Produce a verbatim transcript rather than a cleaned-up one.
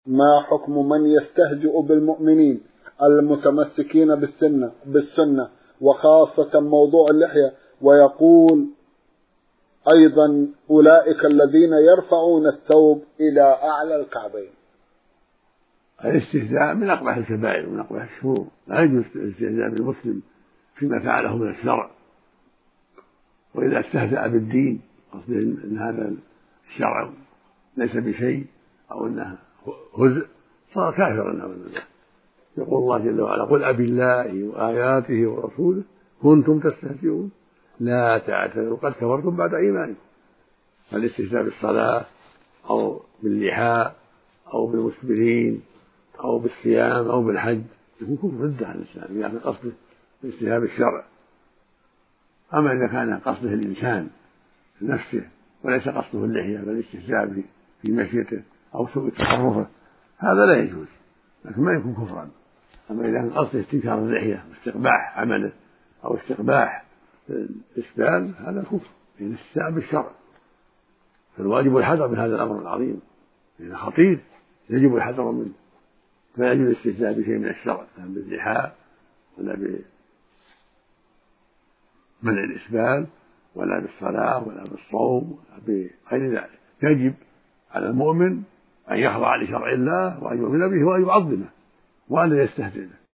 ما حكم من يستهزئ بالمؤمنين المتمسكين بالسنة, بالسنة وخاصة موضوع اللحية، ويقول أيضا أولئك الذين يرفعون الثوب إلى أعلى الكعبين؟ الاستهزاء من أقبح الكبائر ومن أقبح الشرور، لا يجوز الاستهزاء بالمسلم فيما فعله من الشرع. وإذا استهزأ بالدين قصده أن هذا الشرع ليس بشيء أو أنه هزء صار كافرا نعوذ بالله. يقول الله جل وعلا: قل أبي الله وآياته ورسوله كنتم تستهزئون لا تعتذروا قد كفرتم بعد إيمانكم. فالاستهزاء بالصلاة أو باللحاء أو بالمسبلين أو بالصيام أو بالحج يكون كفر ردة عن الإسلام إذا كان قصده الاستهزاء بالشرع. أما إذا كان قصده الإنسان نفسه وليس قصده اللحية بل الاستهزاء في مشيته أو سوء تصرفه هذا لا يجوز، لكن ما يكون كفرا. أما إذا كان قصده استنكار اللحية واستقباح عمله أو استقباح الإسبال هذا كفر، لأن الاستهزاء بالشرع. فالواجب الحذر من هذا الأمر العظيم، لأنه خطير يجب الحذر منه. فلا يجوز الاستهزاء بشيء من الشرع، لا باللحاء ولا بمنع الإسبال ولا بالصلاة ولا بالصوم ولا بغير ذلك. يجب على المؤمن أن يخضع لشرع الله وأن يؤمن به وأن يعظمه وأن لا يستهزئ به.